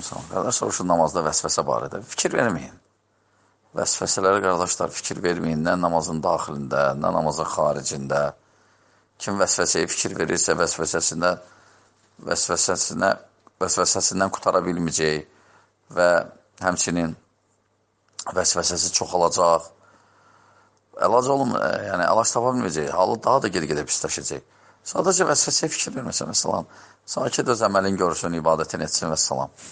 Salam. Qardaş soruşur namazda vəsvəsə barədə. Fikir verməyin. Vəsvəsələrə qardaşlar fikir verməyin. Nə namazın daxilində, nə namazın xaricində. Kim vəsvəsəyə fikir verirsə, vəsvəsəsindən qutara bilməyəcək və həmçinin vəsvəsəsi çoxalacaq. Əlac yəni əlac tapa bilməyəcək. Halı daha da gedə-gedə pisləşəcək. Sadəcə vəsvəsəyə fikir verməsə, məsələn, sakit öz əməlin görsün, ibadətin etsin və salam.